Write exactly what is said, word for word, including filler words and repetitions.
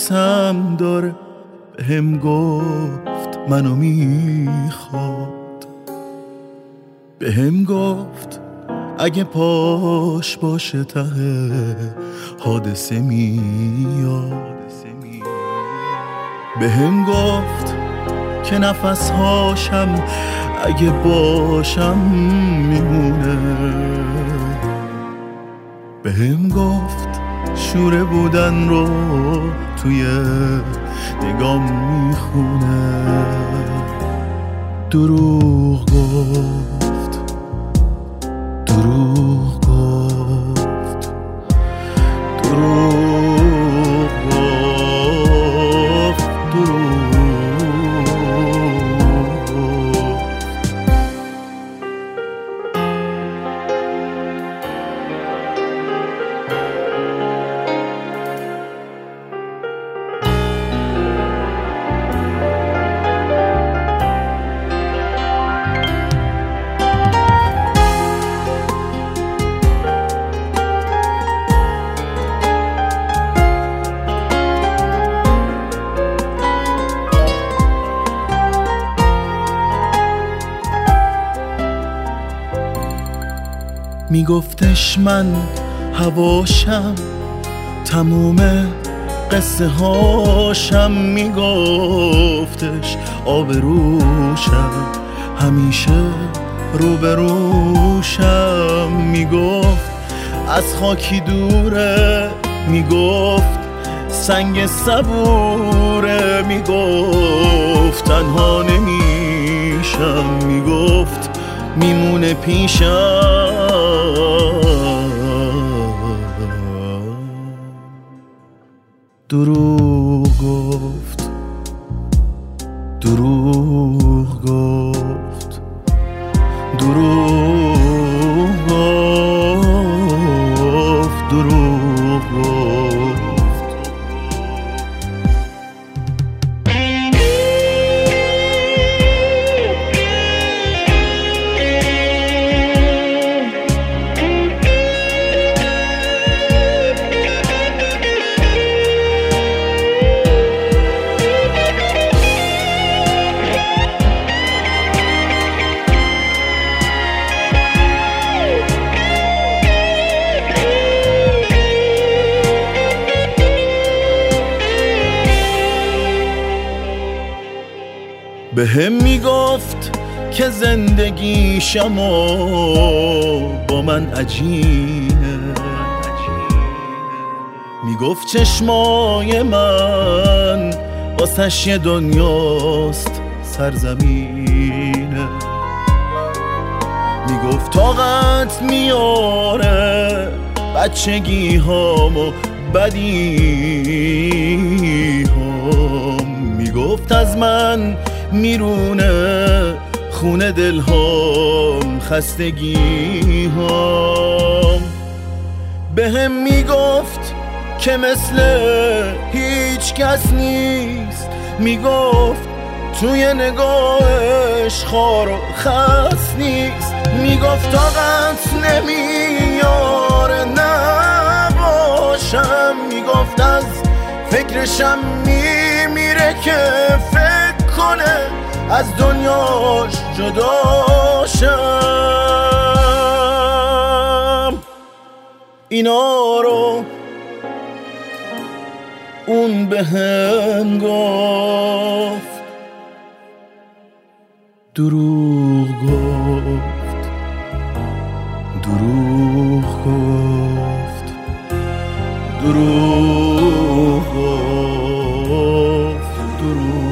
دوستم داره، بهم گفت منو میخواد، بهم گفت اگه پاش باشه ته حادثه میاد، بهم گفت که نفس هاشم اگه باشم میمونه، بهم گفت شوره بودن رو توی نگام میخونه، دروغ گفت دروغ گفت دروغ گفت دروغ میگفتش من هواشم، تموم قصه هاشم، میگفتش آبروشم، همیشه روبروشم، میگفت از خاکی دوره، میگفت سنگ صبوره، میگفت تنها نمیشم، میگفت میمونه پیشم، دروغ گفت دروغ گفت دروغ گفت دروغ گفت. بهم میگفت که زندگیشم و با من عجینه، میگفت چشمای من واسش یه دنیاست سرزمینه، میگفت طاقت میاره بچگی هام و بدی هام، میگفت از من میرونه خونه دل هام، خستگی هام، بهم میگفت که مثل هیچ کس نیست، میگفت توی نگاهش خار و خس نیست، میگفت طاقت نمیاره نباشم، میگفت از فکرشم میمیره که فکر کنه از دنیاش جداشم، اینا رو اون بهم گفت، دروغ گفت دروغ گفت دروغ گفت دروغ